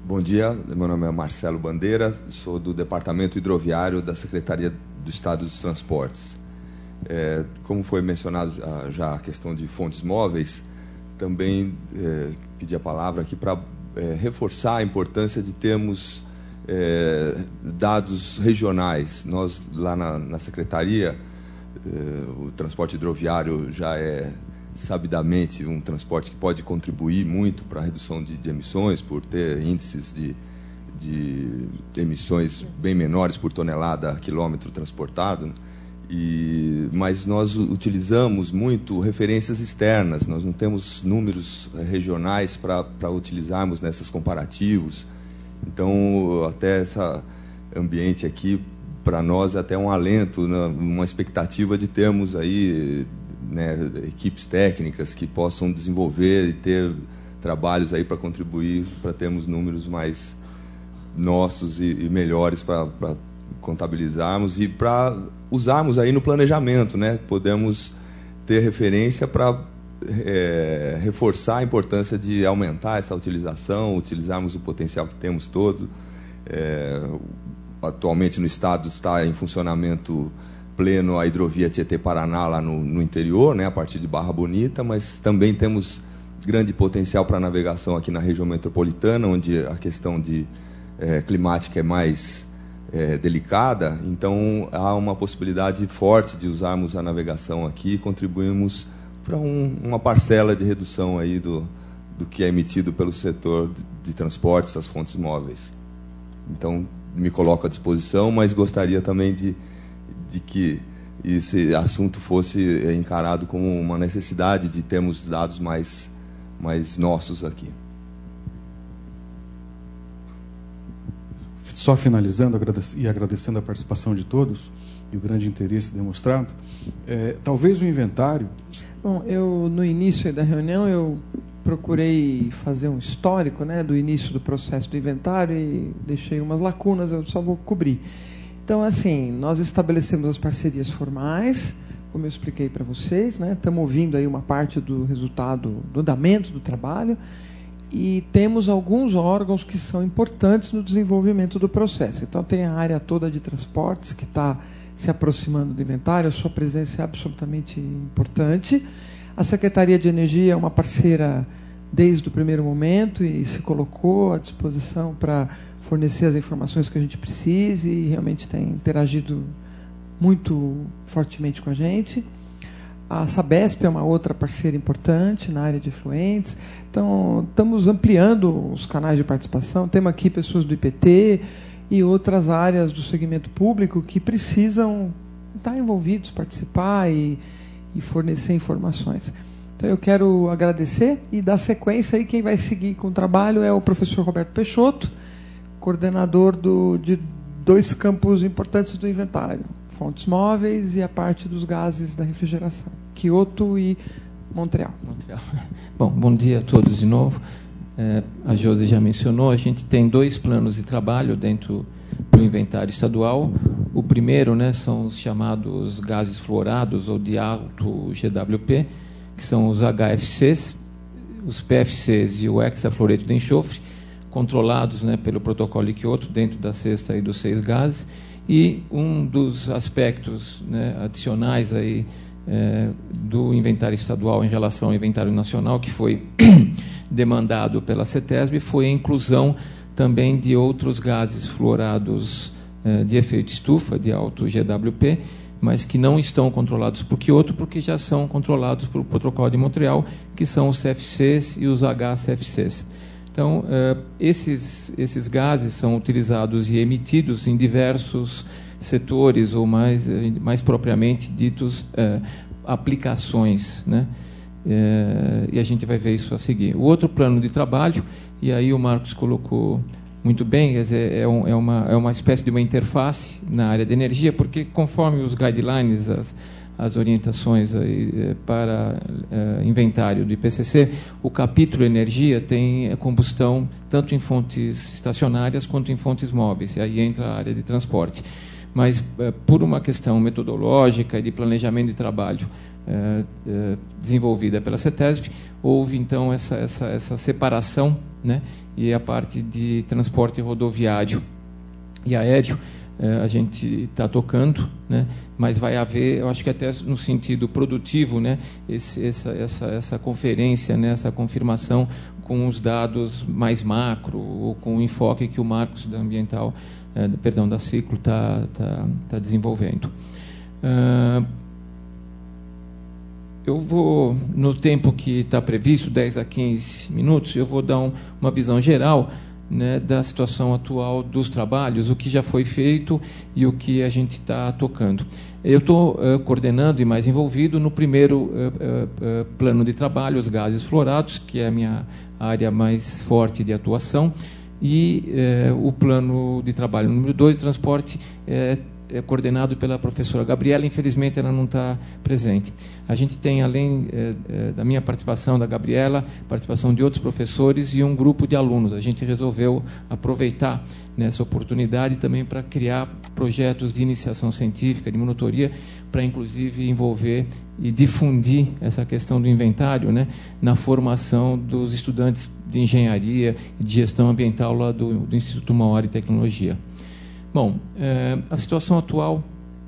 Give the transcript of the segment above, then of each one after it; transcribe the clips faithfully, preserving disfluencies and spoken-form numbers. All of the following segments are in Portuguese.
Bom dia, meu nome é Marcelo Bandeira, sou do Departamento Hidroviário da Secretaria do Estado dos Transportes. É, como foi mencionado já a questão de fontes móveis, também é, pedi a palavra aqui para é, reforçar a importância de termos é, dados regionais. Nós, lá na, na Secretaria, é, o transporte hidroviário já é sabidamente um transporte que pode contribuir muito para a redução de, de emissões, por ter índices de, de emissões bem menores por tonelada a quilômetro transportado, e, mas nós utilizamos muito referências externas, nós não temos números regionais para utilizarmos nesses comparativos. Então, até esse ambiente aqui, para nós, é até um alento, né, uma expectativa de termos aí, né, equipes técnicas que possam desenvolver e ter trabalhos aí para contribuir para termos números mais nossos e, e melhores para contabilizarmos e para usarmos aí no planejamento, né? Podemos ter referência para é, reforçar a importância de aumentar essa utilização, utilizarmos o potencial que temos todo. É, atualmente no estado está em funcionamento pleno a hidrovia Tietê-Paraná lá no, no interior, né, a partir de Barra Bonita, mas também temos grande potencial para navegação aqui na região metropolitana, onde a questão de, é, climática é mais é, delicada. Então, há uma possibilidade forte de usarmos a navegação aqui e contribuirmos para um, uma parcela de redução aí do, do que é emitido pelo setor de, de transportes, as fontes móveis. Então, me coloco à disposição, mas gostaria também de de que esse assunto fosse encarado como uma necessidade de termos dados mais, mais nossos aqui. Só finalizando e agradecendo a participação de todos e o grande interesse demonstrado, é, talvez o inventário... Bom, eu, no início da reunião, eu procurei fazer um histórico, né, do início do processo do inventário e deixei umas lacunas, eu só vou cobrir. Então, assim, nós estabelecemos as parcerias formais, como eu expliquei para vocês, né? Estamos ouvindo aí uma parte do resultado, do andamento do trabalho, e temos alguns órgãos que são importantes no desenvolvimento do processo. Então, tem a área toda de transportes, que está se aproximando do inventário, a sua presença é absolutamente importante. A Secretaria de Energia é uma parceira desde o primeiro momento e se colocou à disposição para fornecer as informações que a gente precise e realmente tem interagido muito fortemente com a gente. A Sabesp é uma outra parceira importante na área de efluentes. Então, estamos ampliando os canais de participação. Temos aqui pessoas do I P T e outras áreas do segmento público que precisam estar envolvidos, participar e, e fornecer informações. Então, eu quero agradecer e dar sequência aí. Quem vai seguir com o trabalho é o professor Roberto Peixoto, coordenador do, de dois campos importantes do inventário, fontes móveis e a parte dos gases da refrigeração, Kyoto e Montreal. Montreal. Bom, bom dia a todos de novo. É, a Josi já mencionou, a gente tem dois planos de trabalho dentro do inventário estadual. O primeiro, né, são os chamados gases fluorados ou de alto G W P, que são os H F Cs, os P F Cs e o hexafluoreto de enxofre, controlados, né, pelo protocolo de Kyoto, dentro da cesta aí dos seis gases. E um dos aspectos, né, adicionais aí, é, do inventário estadual em relação ao inventário nacional, que foi demandado pela CETESB, foi a inclusão também de outros gases fluorados é, de efeito estufa, de alto G W P, mas que não estão controlados por Kyoto, porque já são controlados pelo protocolo de Montreal, que são os C F Cs e os H C F Cs. Então, uh, esses, esses gases são utilizados e emitidos em diversos setores, ou mais, mais propriamente ditos, uh, aplicações, né? Uh, e a gente vai ver isso a seguir. O outro plano de trabalho, e aí o Marcos colocou muito bem, quer dizer, é, um, é, uma, é uma espécie de uma interface na área de energia, porque conforme os guidelines, as, as orientações aí, para uh, inventário do I P C C, o capítulo energia tem combustão tanto em fontes estacionárias quanto em fontes móveis, e aí entra a área de transporte. Mas, uh, por uma questão metodológica e de planejamento de trabalho, é, é, desenvolvida pela CETESB, houve então essa, essa, essa separação, né, e a parte de transporte rodoviário e aéreo é, a gente está tocando, né, mas vai haver, eu acho que até no sentido produtivo, né, esse, essa, essa, essa conferência, né, essa confirmação com os dados mais macro, ou com o enfoque que o Marcos da Ambiental, é, perdão, da Ciclo está tá, tá desenvolvendo. Uh, eu vou, no tempo que está previsto, dez a quinze minutos, eu vou dar um, uma visão geral, né, da situação atual dos trabalhos, o que já foi feito e o que a gente está tocando. Eu estou uh, coordenando e mais envolvido no primeiro uh, uh, uh, plano de trabalho, os gases fluorados, que é a minha área mais forte de atuação, e uh, o plano de trabalho número dois, de transporte, uh, é coordenado pela professora Gabriela, infelizmente ela não está presente. A gente tem, além é, é, da minha participação, da Gabriela, participação de outros professores e um grupo de alunos. A gente resolveu aproveitar nessa oportunidade também para criar projetos de iniciação científica, de monitoria, para inclusive envolver e difundir essa questão do inventário, né, na formação dos estudantes de engenharia e de gestão ambiental lá do, do Instituto Mauá de Tecnologia. Bom, eh, a situação atual,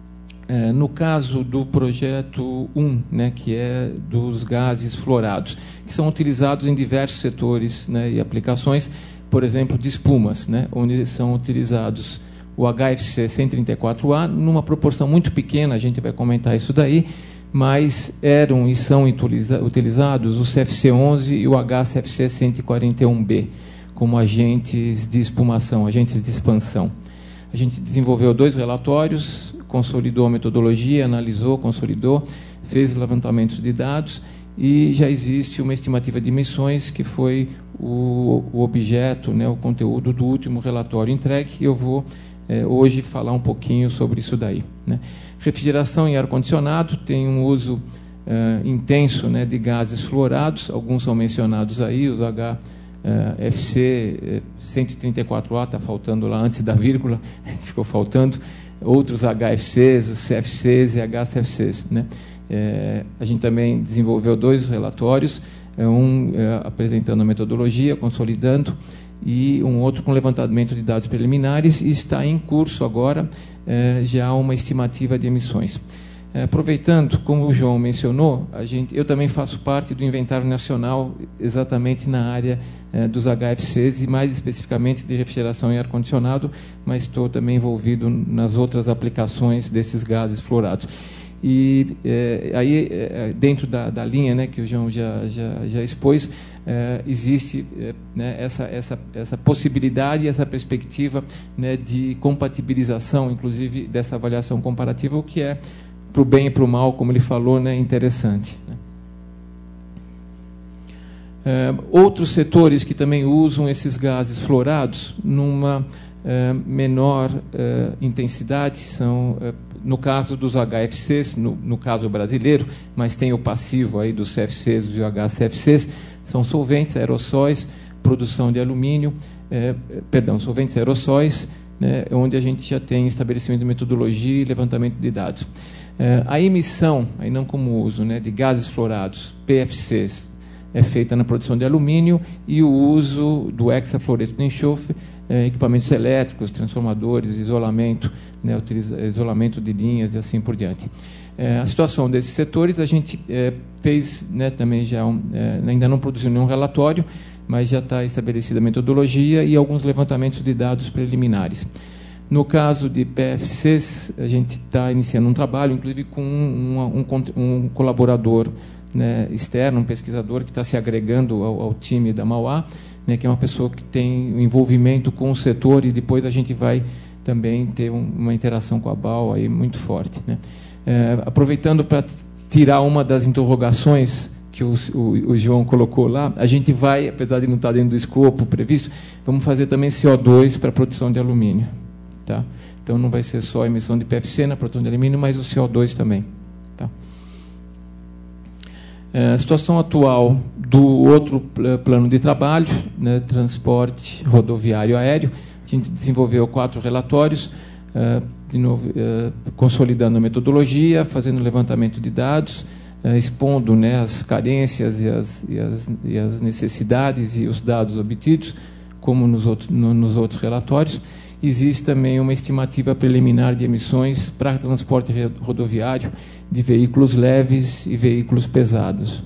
eh, no caso do projeto um, né, que é dos gases fluorados, que são utilizados em diversos setores, né, e aplicações, por exemplo, de espumas, né, onde são utilizados o H F C cento e trinta e quatro A, numa proporção muito pequena, a gente vai comentar isso daí, mas eram e são utiliza utilizados o C F C onze e o H C F C cento e quarenta e um B, como agentes de espumação, agentes de expansão. A gente desenvolveu dois relatórios, consolidou a metodologia, analisou, consolidou, fez levantamentos de dados e já existe uma estimativa de emissões que foi o, o objeto, né, o conteúdo do último relatório entregue, e eu vou eh, hoje falar um pouquinho sobre isso daí, né. Refrigeração e ar-condicionado tem um uso eh, intenso, né, de gases fluorados, alguns são mencionados aí, os H Uh, F C cento e trinta e quatro A, está faltando lá antes da vírgula, ficou faltando, outros H F Cs, os C F Cs e H C F Cs, né? É, a gente também desenvolveu dois relatórios, um é, apresentando a metodologia, consolidando, e um outro com levantamento de dados preliminares, e está em curso agora é, já uma estimativa de emissões. É, aproveitando, como o João mencionou, a gente, eu também faço parte do Inventário Nacional, exatamente na área é, dos H F Cs, e mais especificamente de refrigeração e ar-condicionado, mas estou também envolvido nas outras aplicações desses gases fluorados. E é, aí, é, dentro da, da linha, né, que o João já, já, já expôs, é, existe é, né, essa, essa, essa possibilidade, essa perspectiva, né, de compatibilização, inclusive dessa avaliação comparativa, o que é, para o bem e para o mal, como ele falou, né, interessante. Né. É, outros setores que também usam esses gases fluorados numa é, menor é, intensidade são, é, no caso dos H F Cs, no, no caso brasileiro, mas tem o passivo aí dos C F Cs e H C F Cs, são solventes, aerossóis, produção de alumínio, é, perdão, solventes aerossóis, né, onde a gente já tem estabelecimento de metodologia e levantamento de dados. É, a emissão, aí não como uso, né, de gases fluorados, P F Cs, é feita na produção de alumínio, e o uso do hexafluoreto de enxofre, é, equipamentos elétricos, transformadores, isolamento, né, utiliza, isolamento de linhas e assim por diante. É, a situação desses setores, a gente é, fez, né, também já, um, é, ainda não produziu nenhum relatório, mas já está estabelecida a metodologia e alguns levantamentos de dados preliminares. No caso de P F Cs, a gente está iniciando um trabalho, inclusive com um, um, um colaborador, né, externo, um pesquisador que está se agregando ao, ao time da Mauá, né, que é uma pessoa que tem um envolvimento com o setor, e depois a gente vai também ter um, uma interação com a B A U aí muito forte. Né. É, aproveitando para tirar uma das interrogações que o, o, o João colocou lá, a gente vai, apesar de não estar dentro do escopo previsto, vamos fazer também C O dois para a produção de alumínio. Tá? Então, não vai ser só a emissão de P F C na produção de alumínio, mas o C O dois também. Tá? É, a situação atual do outro plano de trabalho, né, transporte rodoviário aéreo, a gente desenvolveu quatro relatórios, é, de novo, é, consolidando a metodologia, fazendo levantamento de dados, eh, expondo, né, as carências e as, e, as, e as necessidades e os dados obtidos, como nos outros, no, nos outros relatórios. Existe também uma estimativa preliminar de emissões para transporte rodoviário de veículos leves e veículos pesados.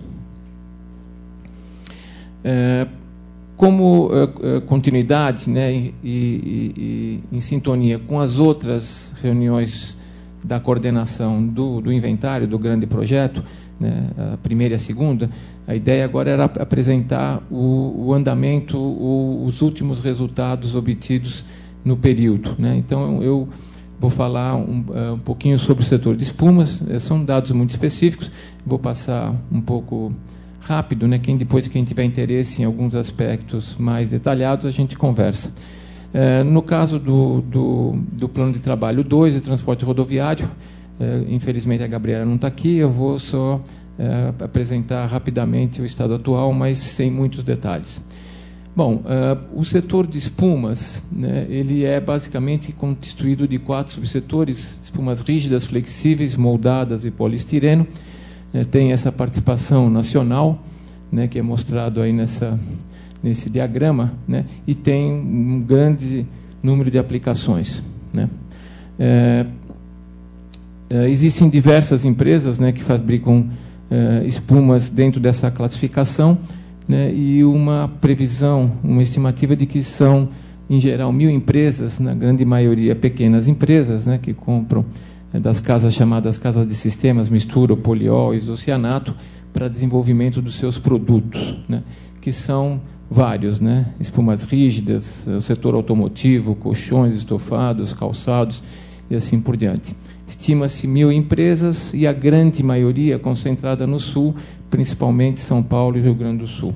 É, como é, continuidade, né, e, e, e em sintonia com as outras reuniões da coordenação do, do inventário, do grande projeto, né, a primeira e a segunda, a ideia agora era apresentar o, o andamento, o, os últimos resultados obtidos no período, né? Então, eu vou falar um, um pouquinho sobre o setor de espumas. São dados muito específicos, vou passar um pouco rápido, né? Quem, depois, quem tiver interesse em alguns aspectos mais detalhados, a gente conversa. É, no caso do, do, do plano de trabalho dois, de transporte rodoviário, é, infelizmente a Gabriela não está aqui, eu vou só é, apresentar rapidamente o estado atual, mas sem muitos detalhes. Bom, uh, o setor de espumas, né, ele é basicamente constituído de quatro subsetores: espumas rígidas, flexíveis, moldadas e poliestireno. Uh, tem essa participação nacional, né, que é mostrado aí nessa, nesse diagrama, né, e tem um grande número de aplicações, né. Uh, uh, existem diversas empresas, né, que fabricam uh, espumas dentro dessa classificação, né, e uma previsão, uma estimativa de que são, em geral, mil empresas, na grande maioria pequenas empresas, né, que compram né, das casas chamadas casas de sistemas, mistura, poliol, isocianato, para desenvolvimento dos seus produtos, né, que são vários, né, espumas rígidas, o setor automotivo, colchões, estofados, calçados e assim por diante. Estima-se mil empresas e a grande maioria concentrada no Sul, principalmente São Paulo e Rio Grande do Sul.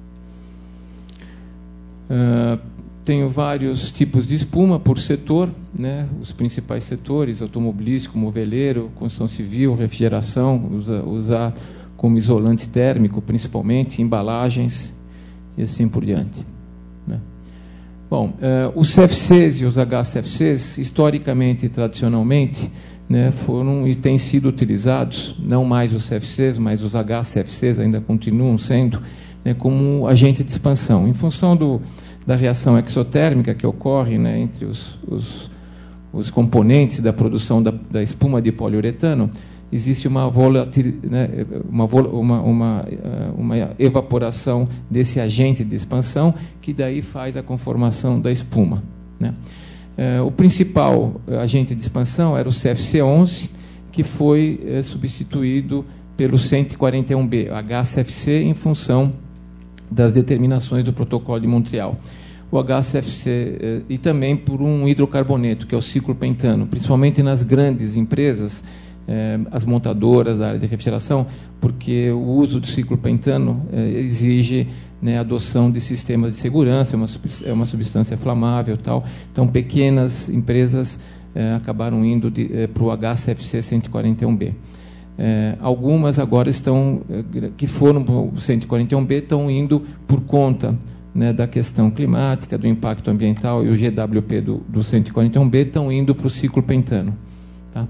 Uh, tenho vários tipos de espuma por setor, né? Os principais setores: automobilístico, moveleiro, construção civil, refrigeração, usa, usar como isolante térmico, principalmente, embalagens e assim por diante, né? Bom, uh, os C F Cs e os H C F Cs, historicamente e tradicionalmente, né, foram e têm sido utilizados, não mais os C F Cs, mas os H C F Cs ainda continuam sendo, né, como agente de expansão. Em função do, da reação exotérmica que ocorre, né, entre os, os, os componentes da produção da, da espuma de poliuretano, existe uma, volatil, né, uma, uma, uma, uma evaporação desse agente de expansão, que daí faz a conformação da espuma, né. Uh, o principal agente de expansão era o C F C onze, que foi uh, substituído pelo cento e quarenta e um B, H C F C, em função das determinações do Protocolo de Montreal. O H C F C uh, e também por um hidrocarboneto, que é o ciclopentano, principalmente nas grandes empresas, uh, as montadoras da área de refrigeração, porque o uso do ciclopentano uh, exige, né, a adoção de sistemas de segurança, é uma, é uma substância inflamável, tal. Então, pequenas empresas eh, acabaram indo eh, para o H C F C cento e quarenta e um B. Eh, algumas agora estão, eh, que foram para o cento e quarenta e um B, estão indo por conta, né, da questão climática, do impacto ambiental, e o G W P do, do cento e quarenta e um B estão indo para o ciclopentano, tá?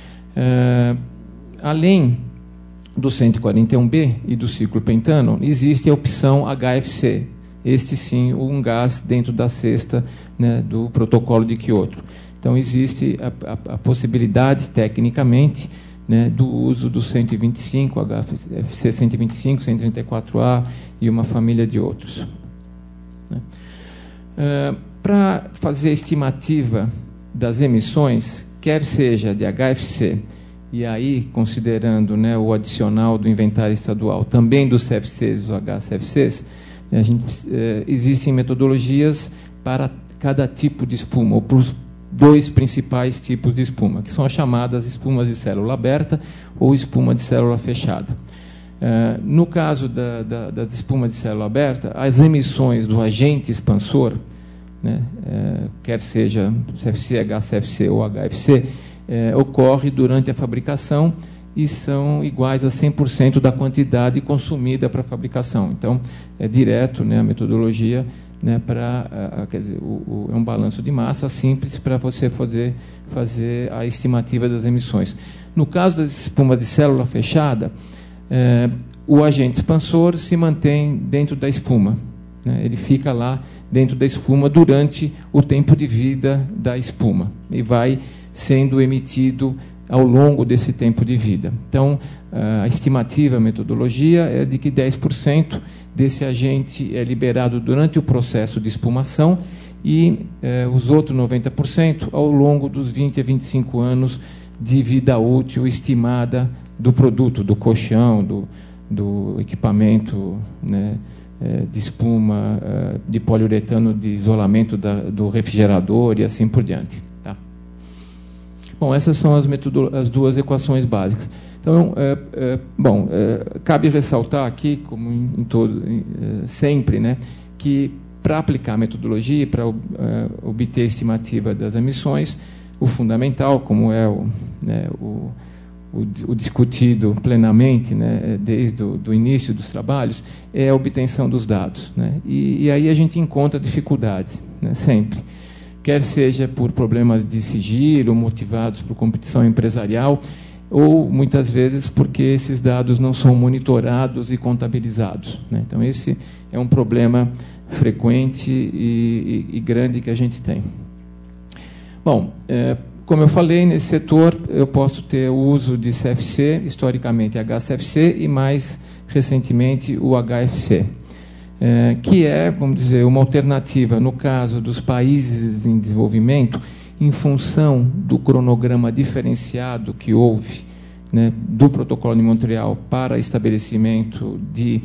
Eh, além do cento e quarenta e um B e do ciclopentano, existe a opção H F C. Este, sim, um gás dentro da cesta, né, do protocolo de Kyoto. Então, existe a, a, a possibilidade, tecnicamente, né, do uso do cento e vinte e cinco, H F C cento e vinte e cinco, cento e trinta e quatro A e uma família de outros, né. Uh, para fazer a estimativa das emissões, quer seja de H F C, e aí, considerando, né, o adicional do inventário estadual, também dos C F Cs e dos H C F Cs, a gente, eh, existem metodologias para cada tipo de espuma, ou para os dois principais tipos de espuma, que são as chamadas espumas de célula aberta ou espuma de célula fechada. Eh, no caso da, da, da espuma de célula aberta, as emissões do agente expansor, né, eh, quer seja C F C, H C F C ou H F C, É, ocorre durante a fabricação e são iguais a cem por cento da quantidade consumida para a fabricação. Então, é direto, né, a metodologia, né, para, quer dizer, o, o, é um balanço de massa simples para você fazer, fazer a estimativa das emissões. No caso das espumas de célula fechada, é, o agente expansor se mantém dentro da espuma, né? Ele fica lá dentro da espuma durante o tempo de vida da espuma e vai sendo emitido ao longo desse tempo de vida. Então, a estimativa, a metodologia é de que dez por cento desse agente é liberado durante o processo de espumação e eh, os outros noventa por cento ao longo dos vinte a vinte e cinco anos de vida útil estimada do produto, do colchão, do, do equipamento, né, eh, de espuma, eh, de poliuretano, de isolamento da, do refrigerador e assim por diante. Tá? Bom, essas são as, as duas equações básicas. Então, é, é, bom, é, cabe ressaltar aqui, como em, em todo, é, sempre, né, que para aplicar a metodologia, para uh, obter a estimativa das emissões, o fundamental, como é o, né, o, o, o discutido plenamente, né, desde o do início dos trabalhos, é a obtenção dos dados, né, e, e aí a gente encontra dificuldades, né, sempre, quer seja por problemas de sigilo, motivados por competição empresarial, ou muitas vezes porque esses dados não são monitorados e contabilizados, né. Então esse é um problema frequente e, e, e grande que a gente tem. Bom, é, como eu falei, nesse setor eu posso ter o uso de C F C, historicamente H C F C, e mais recentemente o H F C, é, que é, vamos dizer, uma alternativa, no caso dos países em desenvolvimento, em função do cronograma diferenciado que houve, né, do Protocolo de Montreal para estabelecimento de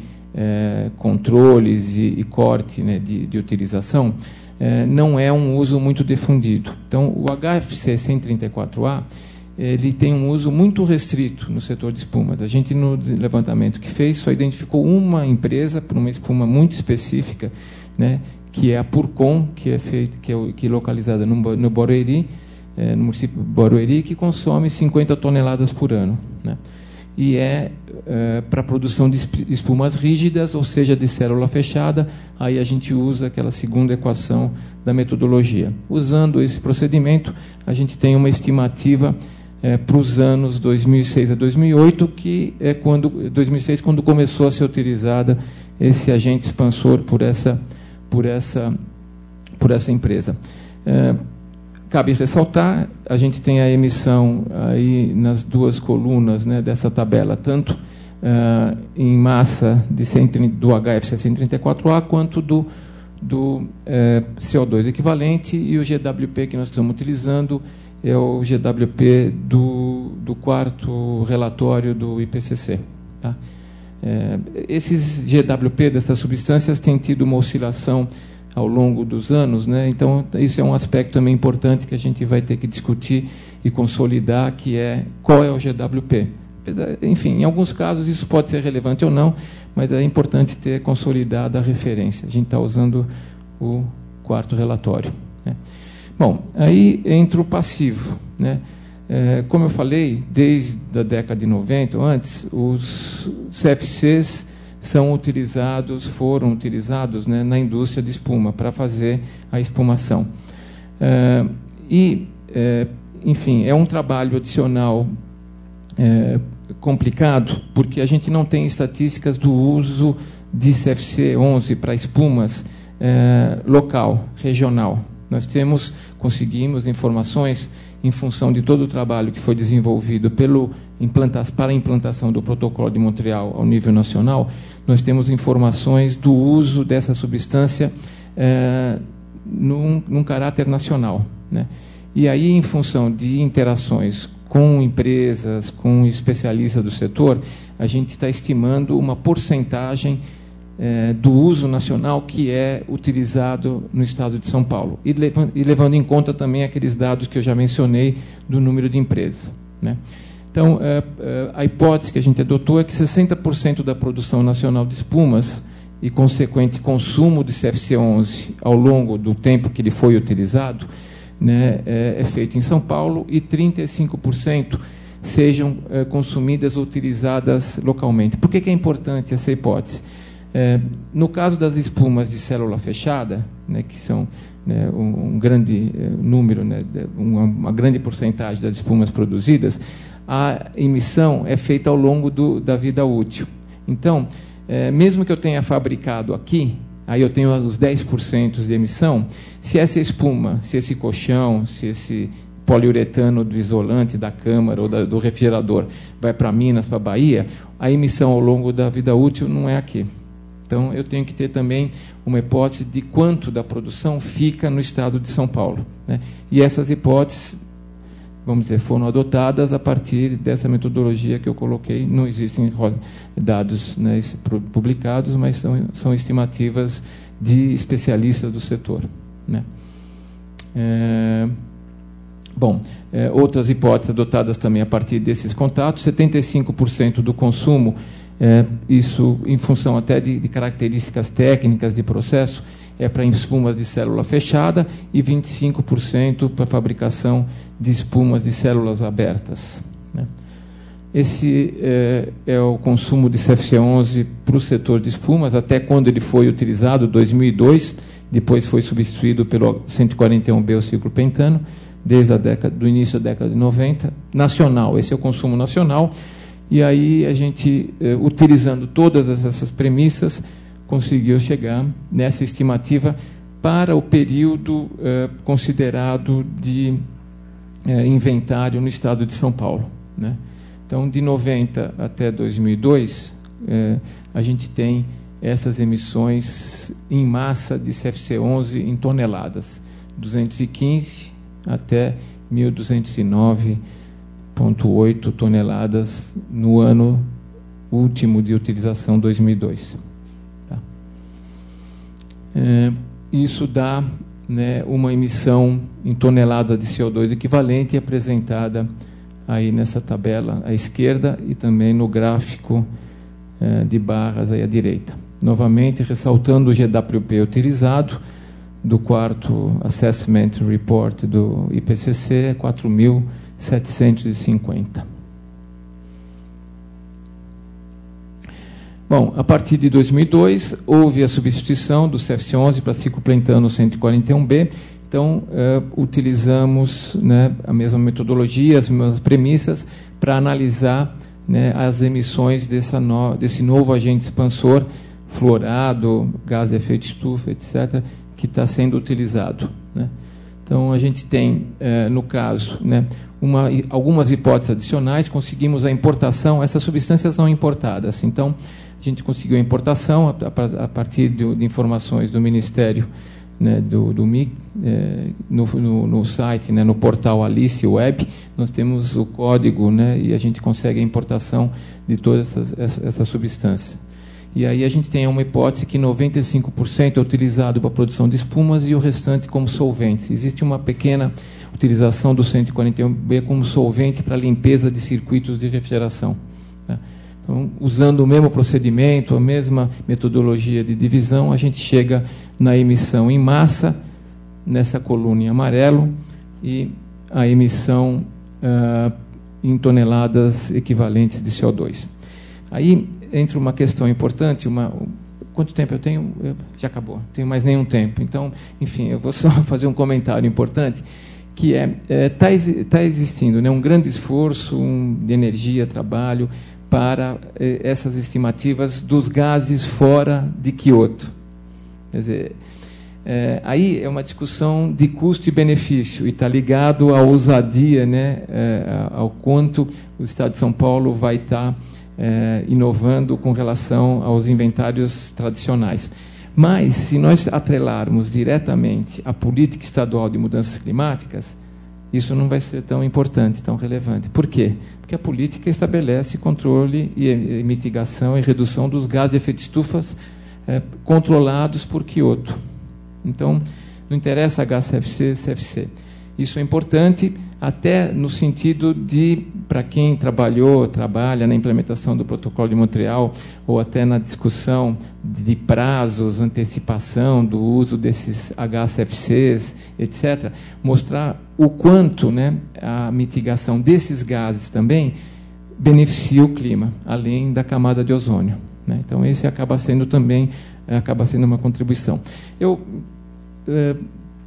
É, controles e, e corte, né, de, de utilização, é, não é um uso muito difundido. Então, o H F C cento e trinta e quatro A ele tem um uso muito restrito no setor de espumas. A gente, no levantamento que fez, só identificou uma empresa para uma espuma muito específica, né, que é a Purcon, que é, feito, que é, que é localizada no, no Barueri, é, no município de Barueri, que consome cinquenta toneladas por ano, né, e é, é para a produção de espumas rígidas, ou seja, de célula fechada. Aí a gente usa aquela segunda equação da metodologia. Usando esse procedimento, a gente tem uma estimativa é, para os anos dois mil e seis a dois mil e oito, que é quando, dois mil e seis, quando começou a ser utilizada esse agente expansor por essa, por essa, por essa empresa. É, Cabe ressaltar, a gente tem a emissão aí nas duas colunas, né, dessa tabela, tanto uh, em massa de cento, do H F C cento e trinta e quatro A, quanto do, do uh, C O dois equivalente, e o G W P que nós estamos utilizando é o G W P do, do quarto relatório do I P C C. Tá? Uh, esses G W P dessas substâncias têm tido uma oscilação ao longo dos anos, né? Então isso é um aspecto também importante que a gente vai ter que discutir e consolidar, que é qual é o G W P. Enfim, em alguns casos isso pode ser relevante ou não, mas é importante ter consolidada a referência. A gente está usando o quarto relatório, né? Bom, aí entra o passivo, né? É, como eu falei, desde a década de noventa, ou antes, os C F Cs são utilizados, foram utilizados, né, na indústria de espuma para fazer a espumação. É, e, é, enfim, é um trabalho adicional é, complicado, porque a gente não tem estatísticas do uso de C F C onze para espumas é, local, regional. Nós temos, conseguimos informações em função de todo o trabalho que foi desenvolvido pelo implanta- para a implantação do Protocolo de Montreal ao nível nacional. Nós temos informações do uso dessa substância é, num, num caráter nacional, né? E aí, em função de interações com empresas, com especialistas do setor, a gente está estimando uma porcentagem É, do uso nacional que é utilizado no estado de São Paulo, e, levando, e levando em conta também aqueles dados que eu já mencionei do número de empresas, né? Então, é, é, a hipótese que a gente adotou é que sessenta por cento da produção nacional de espumas e consequente consumo de C F C onze ao longo do tempo que ele foi utilizado, né, é, é feito em São Paulo, e trinta e cinco por cento sejam é, consumidas ou utilizadas localmente. Por que que é importante essa hipótese? É, no caso das espumas de célula fechada, né, que são né, um, um grande eh, número, né, uma, uma grande porcentagem das espumas produzidas, a emissão é feita ao longo do, da vida útil. Então, eh, mesmo que eu tenha fabricado aqui, aí eu tenho os dez por cento de emissão, se essa espuma, se esse colchão, se esse poliuretano do isolante da câmara ou da, do refrigerador vai para Minas, para Bahia, a emissão ao longo da vida útil não é aqui. Então, eu tenho que ter também uma hipótese de quanto da produção fica no estado de São Paulo, né? E essas hipóteses, vamos dizer, foram adotadas a partir dessa metodologia que eu coloquei. Não existem dados, né, publicados, mas são, são estimativas de especialistas do setor, né? É, bom, é, outras hipóteses adotadas também a partir desses contatos: setenta e cinco por cento do consumo, é, isso em função até de, de características técnicas de processo, é para espumas de célula fechada, e vinte e cinco por cento para fabricação de espumas de células abertas, né? Esse é, é o consumo de C F C onze para o setor de espumas, até quando ele foi utilizado, dois mil e dois, depois foi substituído pelo cento e quarenta e um B, o ciclopentano, desde a década, do início da década de noventa, nacional. Esse é o consumo nacional. E aí a gente, eh, utilizando todas essas premissas, conseguiu chegar nessa estimativa para o período eh, considerado de eh, inventário no estado de São Paulo, né? Então, de noventa até dois mil e dois, eh, a gente tem essas emissões em massa de C F C onze em toneladas, duzentos e quinze até mil duzentos e nove vírgula oito toneladas no ano último de utilização, dois mil e dois. Tá? É, isso dá, né, uma emissão em tonelada de C O dois equivalente, apresentada aí nessa tabela à esquerda e também no gráfico é, de barras aí à direita. Novamente, ressaltando o G W P utilizado, do quarto Assessment Report do I P C C, é quatro mil setecentos e cinquenta. Bom, a partir de dois mil e dois, houve a substituição do C F C onze para ciclopentano cento e quarenta e um B. Então, eh, utilizamos, né, a mesma metodologia, as mesmas premissas, para analisar, né, as emissões dessa no, desse novo agente expansor, fluorado, gás de efeito estufa, etcétera, que está sendo utilizado, né? Então, a gente tem, eh, no caso, né, uma, algumas hipóteses adicionais. Conseguimos a importação. Essas substâncias são importadas. Então, a gente conseguiu a importação a, a, a partir de, de informações do Ministério, né, do, do M I C, eh, no, no, no site, né, no portal Alice Web, nós temos o código, né, e a gente consegue a importação de todas essas, essa, essa substância. E aí a gente tem uma hipótese que noventa e cinco por cento é utilizado para a produção de espumas e o restante como solventes. Existe uma pequena utilização do cento e quarenta e um B como solvente para limpeza de circuitos de refrigeração, tá? Então, usando o mesmo procedimento, a mesma metodologia de divisão, a gente chega na emissão em massa, nessa coluna em amarelo, e a emissão ah, em toneladas equivalentes de C O dois. Aí entra uma questão importante. Uma, quanto tempo eu tenho? Eu, já acabou, não tenho mais nenhum tempo. Então, enfim, eu vou só fazer um comentário importante, que é, está é, tá existindo, né, um grande esforço um, de energia, trabalho, para eh, essas estimativas dos gases fora de Kyoto. Quer dizer, é, aí é uma discussão de custo e benefício, e está ligado à ousadia, né, é, ao quanto o Estado de São Paulo vai estar tá, É, inovando com relação aos inventários tradicionais. Mas, se nós atrelarmos diretamente a política estadual de mudanças climáticas, isso não vai ser tão importante, tão relevante. Por quê? Porque a política estabelece controle e, e mitigação e redução dos gases de efeito estufa é, controlados por Kyoto. Então, não interessa H C F C, C F C. Isso é importante até no sentido de, para quem trabalhou, trabalha na implementação do Protocolo de Montreal, ou até na discussão de prazos, antecipação do uso desses H C F Cs, etcétera, mostrar o quanto, né, a mitigação desses gases também beneficia o clima, além da camada de ozônio, né? Então, esse acaba sendo também, acaba sendo uma contribuição. Eu... É,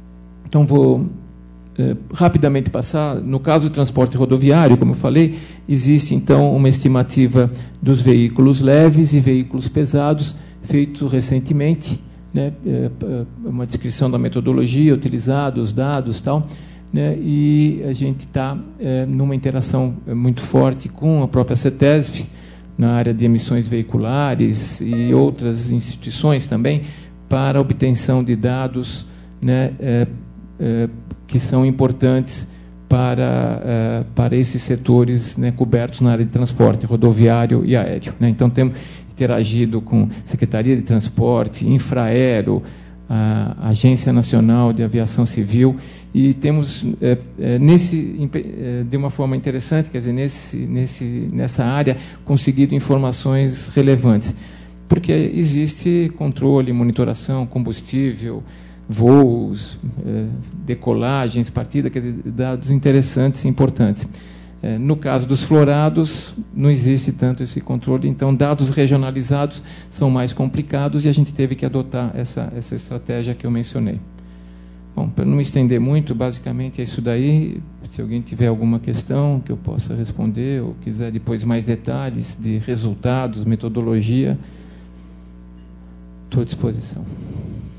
Então, vou eh, rapidamente passar. No caso do transporte rodoviário, como eu falei, existe, então, uma estimativa dos veículos leves e veículos pesados, feito recentemente, né, eh, uma descrição da metodologia utilizada, os dados e tal, né, e a gente está eh, numa interação muito forte com a própria CETESB, na área de emissões veiculares e outras instituições também, para a obtenção de dados, né, é, é, que são importantes para, é, para esses setores, né, cobertos na área de transporte rodoviário e aéreo, né. Então, temos interagido com Secretaria de Transporte, Infraero, a Agência Nacional de Aviação Civil, e temos, é, é, nesse, é, de uma forma interessante, quer dizer, nesse, nesse, nessa área, conseguido informações relevantes, porque existe controle, monitoração, combustível, voos, é, decolagens, partida, quer dizer, dados interessantes e importantes. É, no caso dos florados, não existe tanto esse controle, então dados regionalizados são mais complicados e a gente teve que adotar essa, essa estratégia que eu mencionei. Bom, para não me estender muito, basicamente é isso daí. Se alguém tiver alguma questão que eu possa responder, ou quiser depois mais detalhes de resultados, metodologia, estou à disposição.